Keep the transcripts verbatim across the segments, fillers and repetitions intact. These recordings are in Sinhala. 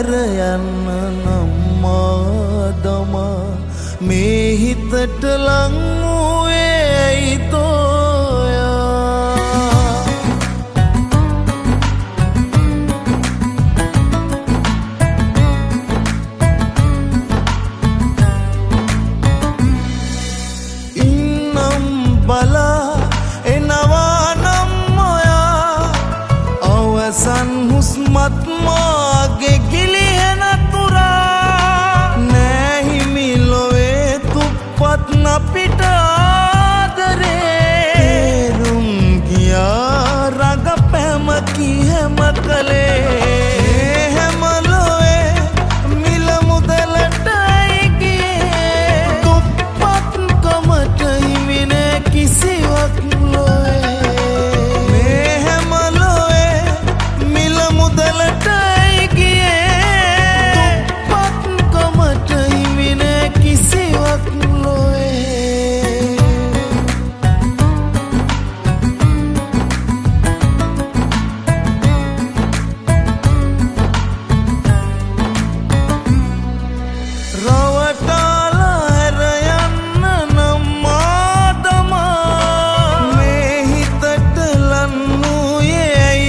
හැර යන්න නම් ආදම මේ හිතට ලං වූයේ ඇයි තෝයා ඉන්නම් බලා එනවා නම් ඔයා අවසන් හුස්මත් මාගේ ගිලිහෙන තුරා නෑ හිමි ලොවේ තුප්පත් අපිට ආදරේ තේරුම් ගියා රඟ පැමකි හැම කලේ හැම ලොවේ මිල මුදලටයි ගියේ තුප්පත් කමට හිමි නෑ කිසිවක් ලොවේ මේ හැම ලොවේ මිල මුදලටයි ගියේ තුප්පත් කමට හිමි නෑ කිසිවක් ලොවේ රවටාලා හැර යන්න නම් ආදමා මේ හිතට ලන් වූයේ ඇයි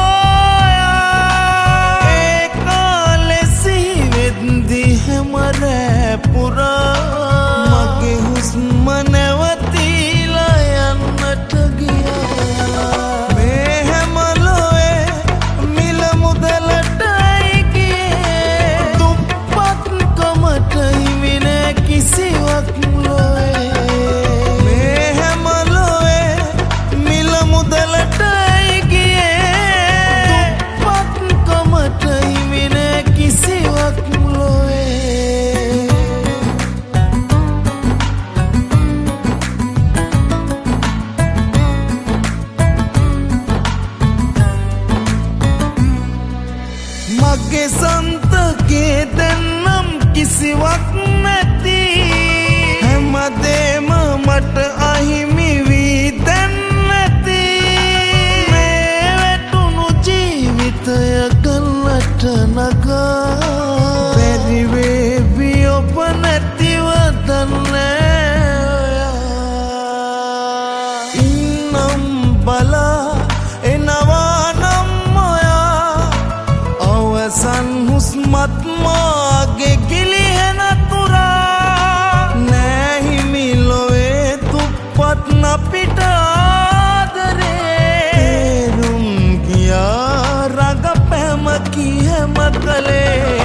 තෝයා ඒ කාලේ සිහි වෙද්දි හැම රෑ පුරා මගේ හුස්ම නැවතිලා යන්නට ගියා මේ හැම ලොවේ මිල මුදලටයි ගියේ තුප්පත් කමට හිමි නෑ කිසිවක් ලොවේ මේ හැම ලොවේ මිල මුදලටයි ගියේ තුප්පත් කමට හිමි නෑ කිසිවක් ලොවේ මගේ සන්තකේ දෙන්නම් කිසිවක් නැති හැමදේම මට අහිමි වී දැන් නැති මේ වැටුණු ජීවිතය ගන්නට නගා බැරි වේවි ඔබ නැතිව දන්නේ ඔයා ඉන්නම් බලා එනවා නම් ඔයා අවසන් හුස්මත් මාගේ ගිලිහෙන තුරා නෑ හිමි ලොවේ තුප්පත් අපිට ආදරේ තේරුම් ගියා රඟ පැමකි හැම කලේ